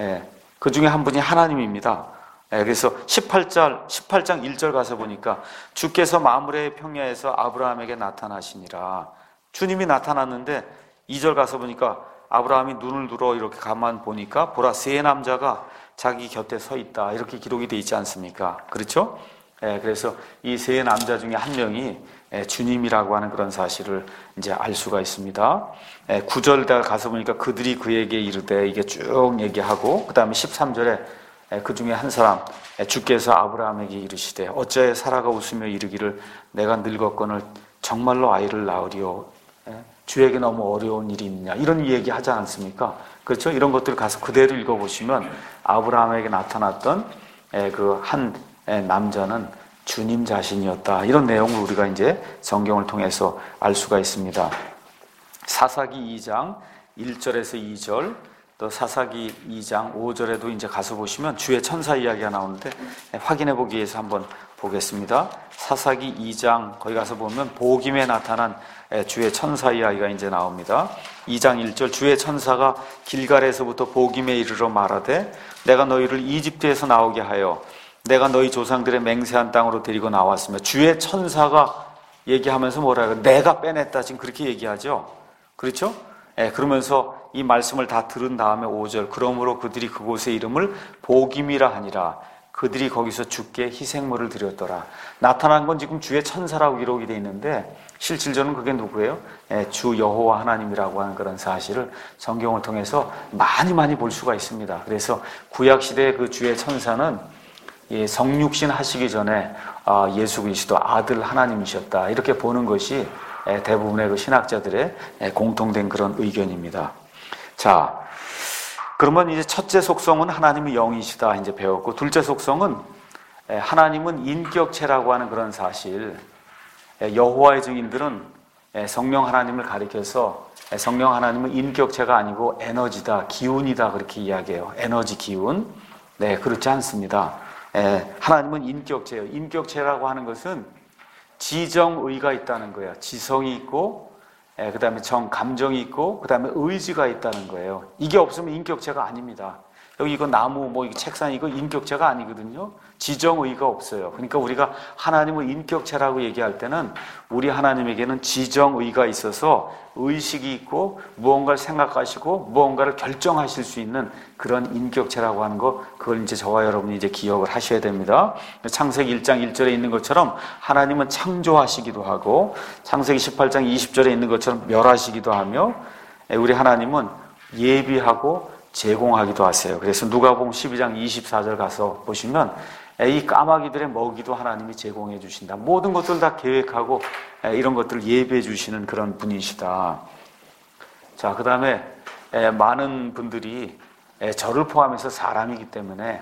하나님입니다. 그래서 18장 1절 가서 보니까 주께서 마므레의 평야에서 아브라함에게 나타나시니라. 주님이 나타났는데 2절 가서 보니까 아브라함이 눈을 들어 이렇게 가만 보니까 보라 세 남자가 자기 곁에 서 있다. 이렇게 기록이 되어 있지 않습니까? 그렇죠? 그래서 이 세 남자 중에 한 명이 주님이라고 하는 그런 사실을 이제 알 수가 있습니다. 9절 가서 보니까 그들이 그에게 이르되 이게 쭉 얘기하고 그 다음에 13절에 그 중에 한 사람 주께서 아브라함에게 이르시되 어찌하여 사라가 웃으며 이르기를 내가 늙었거늘 정말로 아이를 낳으리오. 주에게 너무 어려운 일이 있느냐 이런 얘기 하지 않습니까? 그렇죠? 이런 것들을 가서 그대로 읽어보시면 아브라함에게 나타났던 그 한 남자는 주님 자신이었다. 이런 내용을 우리가 이제 성경을 통해서 알 수가 있습니다. 사사기 2장 1절에서 2절, 또 사사기 2장 5절에도 이제 가서 보시면 주의 천사 이야기가 나오는데 확인해 보기 위해서 한번 보겠습니다. 사사기 2장 거기 가서 보면 복임에 나타난 주의 천사 이야기가 이제 나옵니다. 2장 1절 주의 천사가 길갈에서부터 복임에 이르러 말하되 내가 너희를 이집트에서 나오게 하여 내가 너희 조상들의 맹세한 땅으로 데리고 나왔으며 주의 천사가 얘기하면서 뭐라 해요? 내가 빼냈다. 지금 그렇게 얘기하죠. 그렇죠? 그러면서 이 말씀을 다 들은 다음에 5절 그러므로 그들이 그곳의 이름을 복임이라 하니라. 그들이 거기서 주께 희생물을 드렸더라. 나타난 건 지금 주의 천사라고 기록이 되어 있는데 실질적으로 그게 누구예요? 주 여호와 하나님이라고 하는 그런 사실을 성경을 통해서 많이 볼 수가 있습니다. 그래서 구약시대의 그 주의 천사는 성육신 하시기 전에 예수 그리스도 아들 하나님이셨다. 이렇게 보는 것이 대부분의 그 신학자들의 공통된 그런 의견입니다. 자, 그러면 이제 첫째 속성은 하나님의 영이시다 이제 배웠고, 둘째 속성은 하나님은 인격체라고 하는 그런 사실. 여호와의 증인들은 성령 하나님을 가리켜서 성령 하나님은 인격체가 아니고 에너지다, 기운이다 그렇게 이야기해요. 에너지, 기운. 네, 그렇지 않습니다. 하나님은 인격체예요. 인격체라고 하는 것은 지정의가 있다는 거예요. 지성이 있고 그 다음에 감정이 있고 그 다음에 의지가 있다는 거예요. 이게 없으면 인격체가 아닙니다. 여기 이거 나무 뭐 책상 이거 인격체가 아니거든요. 지정의가 없어요. 그러니까 우리가 하나님을 인격체라고 얘기할 때는 우리 하나님에게는 지정의가 있어서 의식이 있고 무언가를 생각하시고 무언가를 결정하실 수 있는 그런 인격체라고 하는 거, 그걸 이제 저와 여러분이 이제 기억을 하셔야 됩니다. 창세기 1장 1절에 있는 것처럼 하나님은 창조하시기도 하고 창세기 18장 20절에 있는 것처럼 멸하시기도 하며 우리 하나님은 예비하고 제공하기도 하세요. 그래서 누가복음 12장 24절 가서 보시면 이 까마귀들의 먹이도 하나님이 제공해 주신다. 모든 것들 다 계획하고 이런 것들을 예배해 주시는 그런 분이시다. 자, 그 다음에 많은 분들이 저를 포함해서 사람이기 때문에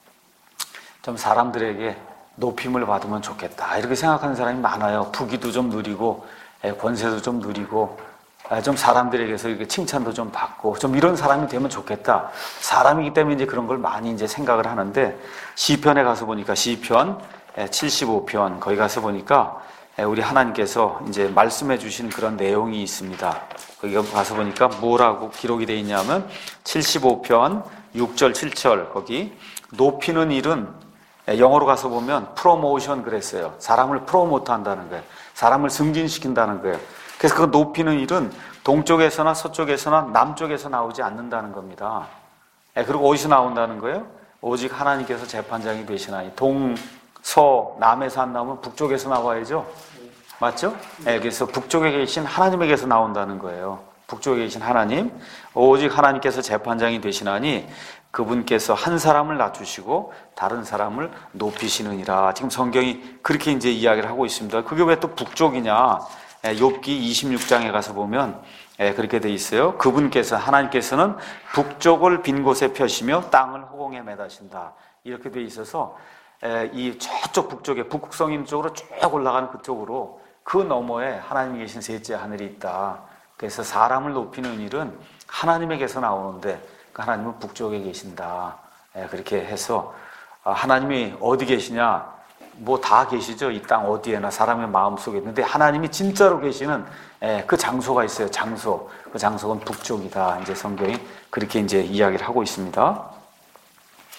좀 사람들에게 높임을 받으면 좋겠다 이렇게 생각하는 사람이 많아요. 부귀도 좀 누리고 권세도 좀 누리고 좀 사람들에게서 이렇게 칭찬도 좀 받고 좀 이런 사람이 되면 좋겠다. 사람이기 때문에 이제 그런 걸 많이 이제 생각을 하는데, 시편에 가서 보니까 시편 75편 거기 가서 보니까 우리 하나님께서 이제 말씀해 주신 그런 내용이 있습니다. 거기 가서 보니까 뭐라고 기록이 되어 있냐면 75편 6절 7절 거기 높이는 일은 영어로 가서 보면 프로모션 그랬어요. 사람을 프로모트 한다는 거예요. 사람을 승진시킨다는 거예요. 그래서 그 높이는 일은 동쪽에서나 서쪽에서나 남쪽에서 나오지 않는다는 겁니다. 그리고 어디서 나온다는 거예요? 오직 하나님께서 재판장이 되시나니. 서, 남에서 안 나오면 북쪽에서 나와야죠. 맞죠? 그래서 북쪽에 계신 하나님에게서 나온다는 거예요. 북쪽에 계신 하나님. 오직 하나님께서 재판장이 되시나니 그분께서 한 사람을 낮추시고 다른 사람을 높이시느니라. 지금 성경이 그렇게 이제 이야기를 하고 있습니다. 그게 왜 또 북쪽이냐? 욥기 26장에 가서 보면 그렇게 돼 있어요. 그분께서, 하나님께서는 북쪽을 빈 곳에 펴시며 땅을 허공에 매다신다. 이렇게 돼 있어서 이 저쪽 북쪽에 북극성 있는 쪽으로 쭉 올라가는 그쪽으로 그 너머에 하나님이 계신 셋째 하늘이 있다. 그래서 사람을 높이는 일은 하나님에게서 나오는데 그 하나님은 북쪽에 계신다. 그렇게 해서 하나님이 어디 계시냐? 뭐 다 계시죠. 이 땅 어디에나 사람의 마음속에 있는데 하나님이 진짜로 계시는 그 장소가 있어요. 장소. 그 장소는 북쪽이다. 이제 성경이 그렇게 이제 이야기를 하고 있습니다.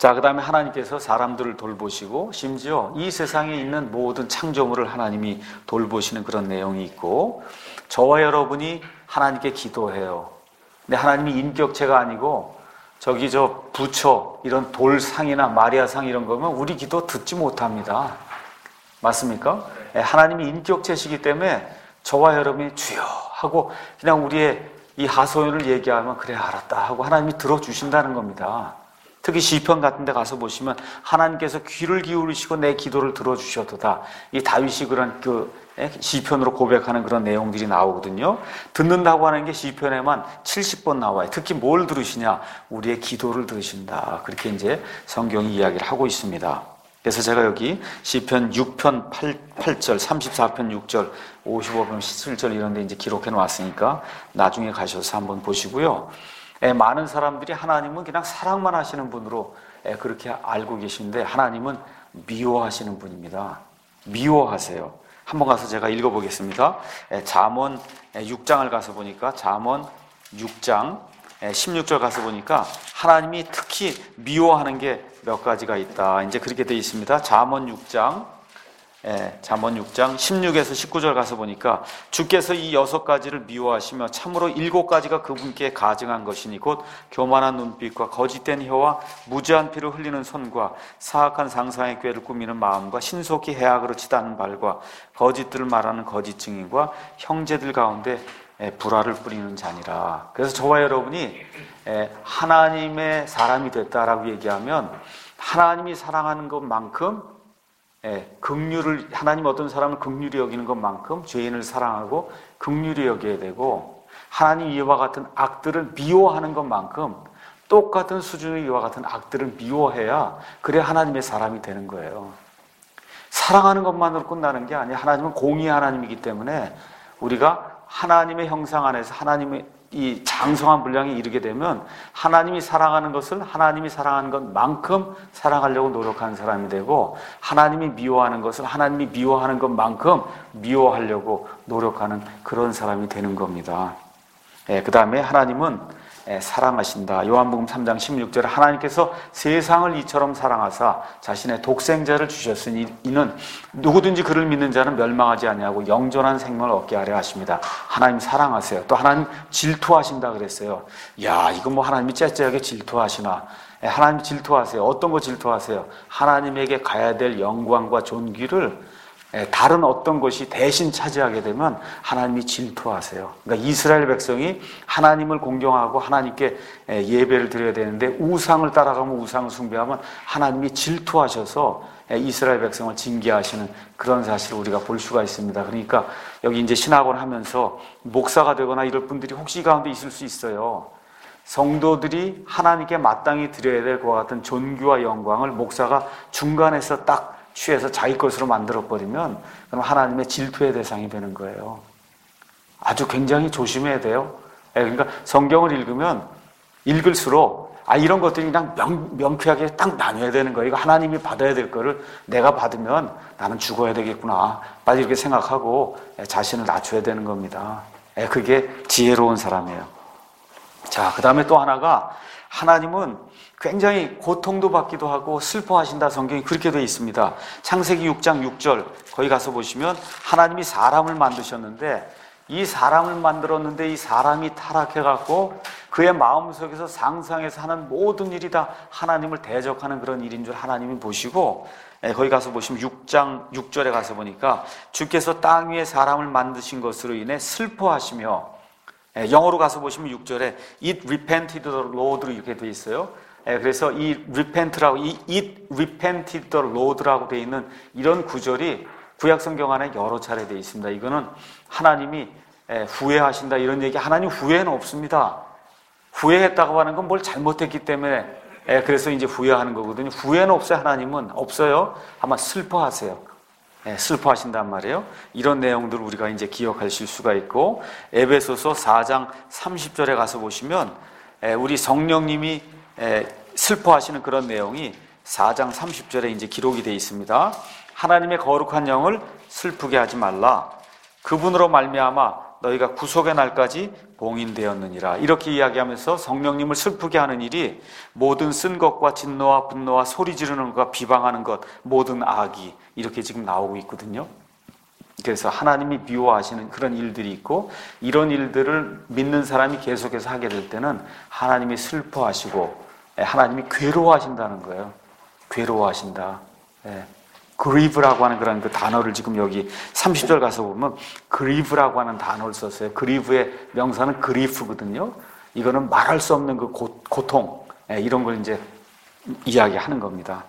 자, 그 다음에 하나님께서 사람들을 돌보시고 심지어 이 세상에 있는 모든 창조물을 하나님이 돌보시는 그런 내용이 있고, 저와 여러분이 하나님께 기도해요. 근데 하나님이 인격체가 아니고 저기 저 부처 이런 돌상이나 마리아상 이런 거면 우리 기도 듣지 못합니다. 맞습니까? 하나님이 인격체시기 때문에 저와 여러분이 주여 하고 그냥 우리의 이 하소연을 얘기하면 그래 알았다 하고 하나님이 들어주신다는 겁니다. 특히 시편 같은 데 가서 보시면 하나님께서 귀를 기울이시고 내 기도를 들어주셔도다. 이 다윗이 그런 시편으로 고백하는 그런 내용들이 나오거든요. 듣는다고 하는 게 시편에만 70번 나와요. 특히 뭘 들으시냐? 우리의 기도를 들으신다. 그렇게 이제 성경이 이야기를 하고 있습니다. 그래서 제가 여기 시편 6편 8절, 34편 6절, 55편 17절 이런 데 이제 기록해 놓았으니까 나중에 가셔서 한번 보시고요. 많은 사람들이 하나님은 그냥 사랑만 하시는 분으로 그렇게 알고 계신데 하나님은 미워하시는 분입니다. 미워하세요. 한번 가서 제가 읽어보겠습니다. 잠언 6장을 가서 보니까 잠언 6장 16절 가서 보니까 하나님이 특히 미워하는 게 몇 가지가 있다. 이제 그렇게 되어 있습니다. 잠언 6장 16에서 19절 가서 보니까 주께서 이 6가지를 미워하시며 참으로 7가지가 그분께 가증한 것이니 곧 교만한 눈빛과 거짓된 혀와 무지한 피를 흘리는 손과 사악한 상상의 꾀를 꾸미는 마음과 신속히 해악으로 치닫는 발과 거짓들을 말하는 거짓 증인과 형제들 가운데 불화를 뿌리는 자니라. 그래서 저와 여러분이 하나님의 사람이 됐다라고 얘기하면 하나님이 사랑하는 것만큼 긍휼을, 하나님 어떤 사람을 긍휼히 여기는 것만큼 죄인을 사랑하고 긍휼히 여겨야 되고, 하나님 이와 같은 악들을 미워하는 것만큼 똑같은 수준의 이와 같은 악들을 미워해야 그래 하나님의 사람이 되는 거예요. 사랑하는 것만으로 끝나는 게 아니에요. 하나님은 공의의 하나님이기 때문에 우리가 하나님의 형상 안에서 하나님의 이 장성한 분량에 이르게 되면 하나님이 사랑하는 것을 하나님이 사랑하는 것만큼 사랑하려고 노력하는 사람이 되고, 하나님이 미워하는 것을 하나님이 미워하는 것만큼 미워하려고 노력하는 그런 사람이 되는 겁니다. 그 다음에 하나님은 사랑하신다. 요한복음 3장 16절에 하나님께서 세상을 이처럼 사랑하사 자신의 독생자를 주셨으니 이는 누구든지 그를 믿는 자는 멸망하지 아니하고 영존한 생명을 얻게 하려 하십니다. 하나님 사랑하세요. 또 하나님 질투하신다 그랬어요. 야, 이거 뭐 하나님이 째째하게 질투하시나? 하나님 질투하세요. 어떤 거 질투하세요? 하나님에게 가야 될 영광과 존귀를 다른 어떤 것이 대신 차지하게 되면 하나님이 질투하세요. 그러니까 이스라엘 백성이 하나님을 공경하고 하나님께 예배를 드려야 되는데 우상을 따라가면 우상을 숭배하면 하나님이 질투하셔서 이스라엘 백성을 징계하시는 그런 사실을 우리가 볼 수가 있습니다. 그러니까 여기 이제 신학원 하면서 목사가 되거나 이럴 분들이 혹시 이 가운데 있을 수 있어요. 성도들이 하나님께 마땅히 드려야 될 것 같은 존귀와 영광을 목사가 중간에서 딱 취해서 자기 것으로 만들어버리면 그럼 하나님의 질투의 대상이 되는 거예요. 아주 굉장히 조심해야 돼요. 그러니까 성경을 읽으면 읽을수록 이런 것들이 그냥 명쾌하게 딱 나눠야 되는 거예요. 이거 하나님이 받아야 될 거를 내가 받으면 나는 죽어야 되겠구나, 빨리 이렇게 생각하고 자신을 낮춰야 되는 겁니다. 그게 지혜로운 사람이에요. 자, 그 다음에 또 하나가 하나님은 굉장히 고통도 받기도 하고 슬퍼하신다. 성경이 그렇게 되어 있습니다. 창세기 6장 6절 거기 가서 보시면 하나님이 사람을 만드셨는데 이 사람을 만들었는데 이 사람이 타락해갖고 그의 마음속에서 상상해서 하는 모든 일이 다 하나님을 대적하는 그런 일인 줄 하나님이 보시고, 거기 가서 보시면 6장 6절에 가서 보니까 주께서 땅 위에 사람을 만드신 것으로 인해 슬퍼하시며, 영어로 가서 보시면 6절에 It repented the Lord로 이렇게 되어 있어요. 그래서 이 repent라고, It repented the Lord라고 되어 있는 이런 구절이 구약 성경 안에 여러 차례 되어 있습니다. 이거는 하나님이 후회하신다 이런 얘기, 하나님 후회는 없습니다. 후회했다고 하는 건 뭘 잘못했기 때문에 그래서 이제 후회하는 거거든요. 후회는 없어요. 하나님은 없어요. 아마 슬퍼하세요. 슬퍼하신단 말이에요. 이런 내용들을 우리가 이제 기억하실 수가 있고, 에베소서 4장 30절에 가서 보시면 우리 성령님이 슬퍼하시는 그런 내용이 4장 30절에 이제 기록이 되어 있습니다. 하나님의 거룩한 영을 슬프게 하지 말라. 그분으로 말미암아 너희가 구속의 날까지 봉인되었느니라. 이렇게 이야기하면서 성령님을 슬프게 하는 일이 모든 쓴 것과 진노와 분노와 소리 지르는 것과 비방하는 것, 모든 악이 이렇게 지금 나오고 있거든요. 그래서 하나님이 미워하시는 그런 일들이 있고, 이런 일들을 믿는 사람이 계속해서 하게 될 때는 하나님이 슬퍼하시고 하나님이 괴로워하신다는 거예요. 괴로워하신다. grieve라고 하는 그런 그 단어를 지금 여기 30절 가서 보면 grieve라고 하는 단어를 썼어요. grieve의 명사는 grief거든요. 이거는 말할 수 없는 그 고통, 이런 걸 이제 이야기하는 겁니다.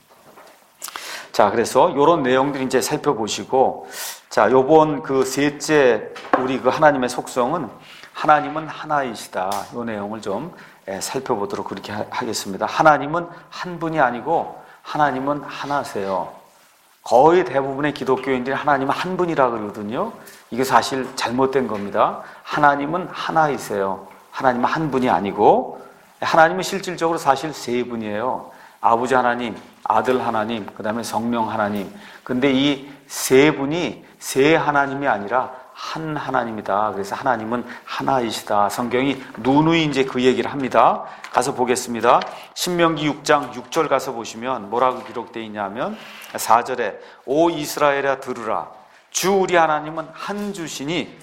자, 그래서 이런 내용들 이제 살펴보시고, 자, 요번 그 셋째 우리 그 하나님의 속성은 하나님은 하나이시다. 이 내용을 좀 살펴보도록 그렇게 하겠습니다. 하나님은 한 분이 아니고 하나님은 하나세요. 거의 대부분의 기독교인들이 하나님은 한 분이라 그러거든요. 이게 사실 잘못된 겁니다. 하나님은 하나이세요. 하나님은 한 분이 아니고, 하나님은 실질적으로 사실 세 분이에요. 아버지 하나님, 아들 하나님, 그 다음에 성령 하나님. 근데 이 세 분이 세 하나님이 아니라 한 하나님이다. 그래서 하나님은 하나이시다. 성경이 누누이 이제 그 얘기를 합니다. 가서 보겠습니다. 신명기 6장 6절 가서 보시면 뭐라고 기록되어 있냐면 4절에 오 이스라엘아 들으라. 주 우리 하나님은 한 주시니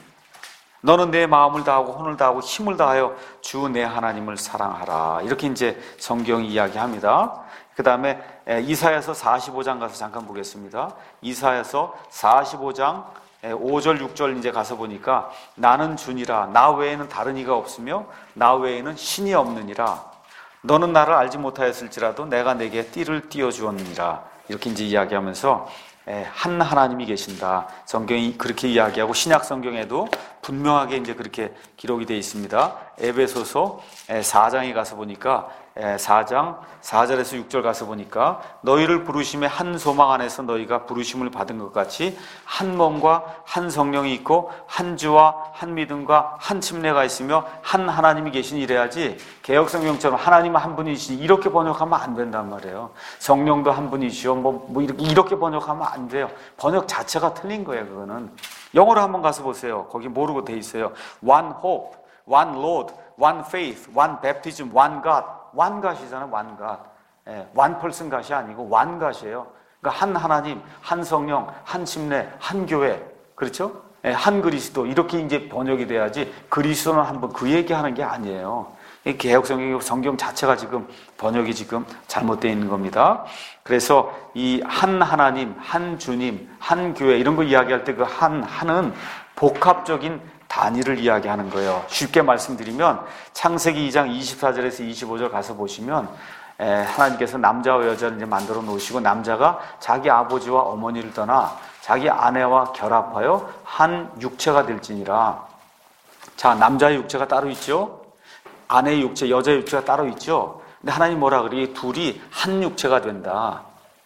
너는 내 마음을 다하고 혼을 다하고 힘을 다하여 주 내 하나님을 사랑하라. 이렇게 이제 성경이 이야기합니다. 그 다음에 이사야서 45장 가서 잠깐 보겠습니다. 이사야서 45장 5절 6절 이제 가서 보니까 나는 주니라. 나 외에는 다른 이가 없으며 나 외에는 신이 없느니라. 너는 나를 알지 못하였을지라도 내가 내게 띠를 띄워주었느니라. 이렇게 이제 이야기하면서 한 하나님이 계신다. 성경이 그렇게 이야기하고 신약 성경에도 분명하게 이제 그렇게 기록이 되어 있습니다. 에베소서 4장에 가서 보니까 4장 4절에서 6절 가서 보니까 너희를 부르심의 한 소망 안에서 너희가 부르심을 받은 것 같이 한 몸과 한 성령이 있고 한 주와 한 믿음과 한 침례가 있으며 한 하나님이 계시니 이래야지 개역성경처럼 하나님은 한 분이시니 이렇게 번역하면 안 된단 말이에요. 성령도 한 분이시오. 뭐 이렇게 번역하면 안 돼요. 번역 자체가 틀린 거예요. 그거는 영어로 한번 가서 보세요. 거기 모르고 돼 있어요. One hope, one Lord, one faith, one baptism, one God. one God이잖아요. one God. one person God이 아니고 one God이에요. 그러니까 한 하나님, 한 성령, 한 침례, 한 교회. 그렇죠? 한 그리스도. 이렇게 이제 번역이 돼야지 그리스도는 한 분 그 얘기하는 게 아니에요. 이 개역성경 성경 자체가 지금 번역이 지금 잘못되어 있는 겁니다. 그래서 이 한 하나님, 한 주님, 한 교회 이런 거 이야기할 때 그 한은 복합적인 단위를 이야기하는 거예요. 쉽게 말씀드리면 창세기 2장 24절에서 25절 가서 보시면 하나님께서 남자와 여자를 이제 만들어 놓으시고 남자가 자기 아버지와 어머니를 떠나 자기 아내와 결합하여 한 육체가 될지니라. 자, 남자의 육체가 따로 있죠. 아내의 육체, 여자의 육체가 따로 있죠. 근데 하나님 뭐라 그래? 둘이 한 육체가 된다.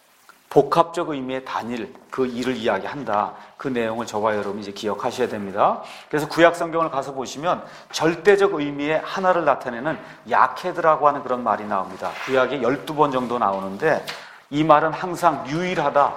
복합적 의미의 단일, 그 일을 이야기한다. 그 내용을 저와 여러분이 이제 기억하셔야 됩니다. 그래서 구약 성경을 가서 보시면 절대적 의미의 하나를 나타내는 야케드라고 하는 그런 말이 나옵니다. 구약에 12번 정도 나오는데 이 말은 항상 유일하다.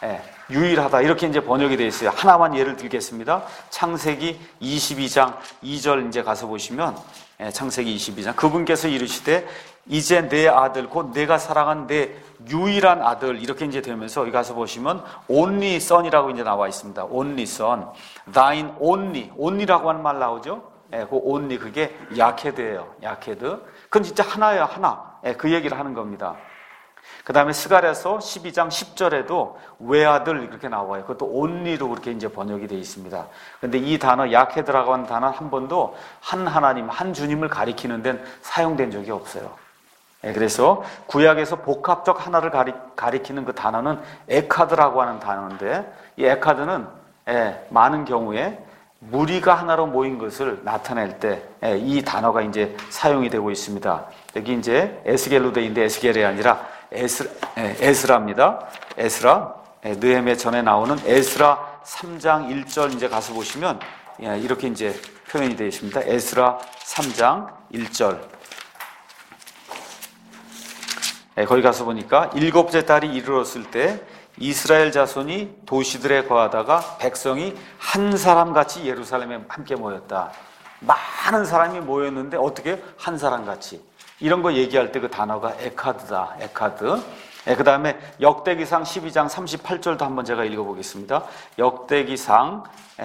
유일하다. 이렇게 이제 번역이 되어 있어요. 하나만 예를 들겠습니다. 창세기 22장 2절 이제 가서 보시면 창세기 22장 그분께서 이르시되 이제 내 아들 곧 내가 사랑한 내 유일한 아들 이렇게 이제 되면서 여기 가서 보시면 only son이라고 이제 나와 있습니다. only son, thine only라고 하는 말 나오죠. 그 only 그게 야케드예요. 야케드. 그건 진짜 하나야 하나. 그 얘기를 하는 겁니다. 그 다음에 스가랴서 12장 10절에도 외아들 이렇게 나와요. 그것도 only로 그렇게 이제 번역이 되어 있습니다. 근데 이 단어 야케드라고 하는 단어 한 번도 한 하나님, 한 주님을 가리키는 데는 사용된 적이 없어요. 그래서 구약에서 복합적 하나를 가리키는 그 단어는 에카드라고 하는 단어인데 이 에카드는 많은 경우에 무리가 하나로 모인 것을 나타낼 때 이 단어가 이제 사용이 되고 있습니다. 여기 이제 에스겔로 되어 있는데 에스겔이 아니라 에스라입니다. 에스라. 느헤미야 전에 나오는 에스라 3장 1절 이제 가서 보시면 이렇게 이제 표현이 되어 있습니다. 에스라 3장 1절. 거기 가서 보니까 일곱째 달이 이르렀을 때 이스라엘 자손이 도시들에 거하다가 백성이 한 사람같이 예루살렘에 함께 모였다. 많은 사람이 모였는데 어떻게 한 사람같이. 이런 거 얘기할 때 그 단어가 에카드다. 에카드. 그 다음에 역대기상 12장 38절도 한번 제가 읽어보겠습니다. 역대기상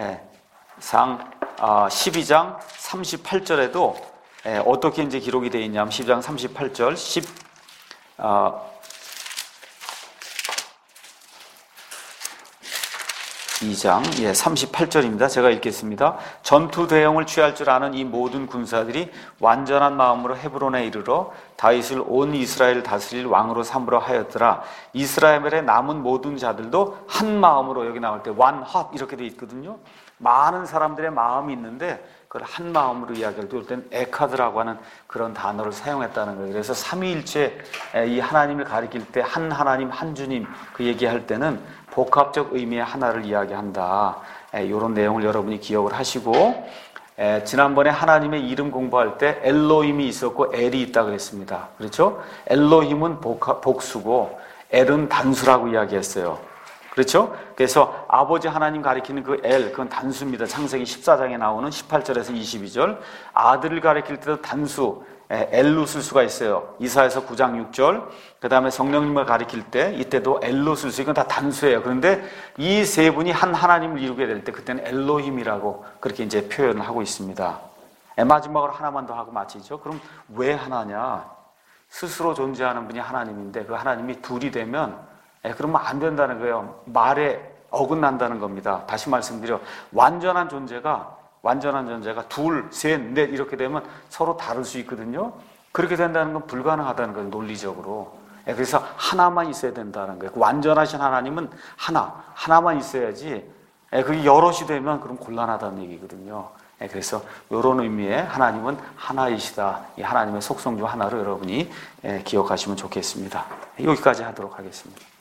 12장 38절에도 어떻게 이제 기록이 되어 있냐면 12장 38절 2장 38절입니다. 제가 읽겠습니다. 전투 대형을 취할 줄 아는 이 모든 군사들이 완전한 마음으로 헤브론에 이르러 다윗을 온 이스라엘 다스릴 왕으로 삼으려 하였더라. 이스라엘의 남은 모든 자들도 한 마음으로, 여기 나올 때 one heart 이렇게 되어 있거든요. 많은 사람들의 마음이 있는데 그걸 한 마음으로 이야기할 때 때는 에카드라고 하는 그런 단어를 사용했다는 거예요. 그래서 삼위일체, 이 하나님을 가리킬 때 한 하나님, 한 주님 그 얘기할 때는 복합적 의미의 하나를 이야기한다. 이런 내용을 여러분이 기억을 하시고, 지난번에 하나님의 이름 공부할 때 엘로힘이 있었고 엘이 있다 그랬습니다. 그렇죠? 엘로힘은 복수고 엘은 단수라고 이야기했어요. 그렇죠? 그래서 아버지 하나님 가리키는 그 엘, 그건 단수입니다. 창세기 14장에 나오는 18절에서 22절. 아들을 가리킬 때도 단수, 엘로 쓸 수가 있어요. 이사야서 9장 6절. 그 다음에 성령님을 가리킬 때 이때도 엘로 쓸 수, 이건 다 단수예요. 그런데 이 세 분이 한 하나님을 이루게 될 때 그때는 엘로힘이라고 그렇게 이제 표현을 하고 있습니다. 마지막으로 하나만 더 하고 마치죠. 그럼 왜 하나냐? 스스로 존재하는 분이 하나님인데 그 하나님이 둘이 되면 그러면 안 된다는 거예요. 말에 어긋난다는 겁니다. 다시 말씀드려, 완전한 존재가 둘, 셋, 넷 이렇게 되면 서로 다를 수 있거든요. 그렇게 된다는 건 불가능하다는 거예요, 논리적으로. 그래서 하나만 있어야 된다는 거예요. 완전하신 하나님은 하나만 있어야지. 그게 여럿이 되면 그럼 곤란하다는 얘기거든요. 그래서 이런 의미의 하나님은 하나이시다. 이 하나님의 속성 중 하나로 여러분이 기억하시면 좋겠습니다. 여기까지 하도록 하겠습니다.